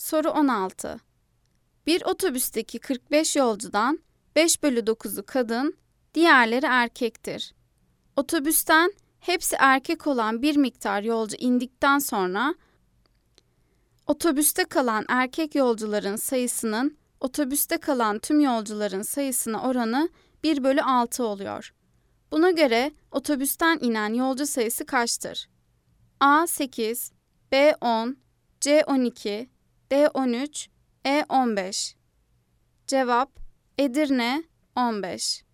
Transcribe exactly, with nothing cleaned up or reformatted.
Soru on altı. Bir otobüsteki kırk beş yolcudan beş bölü dokuzu kadın, diğerleri erkektir. Otobüsten hepsi erkek olan bir miktar yolcu indikten sonra otobüste kalan erkek yolcuların sayısının otobüste kalan tüm yolcuların sayısına oranı bir bölü altı oluyor. Buna göre otobüsten inen yolcu sayısı kaçtır? A sekiz, B on, C on iki, D on üç, E on beş. Cevap Edirne on beş.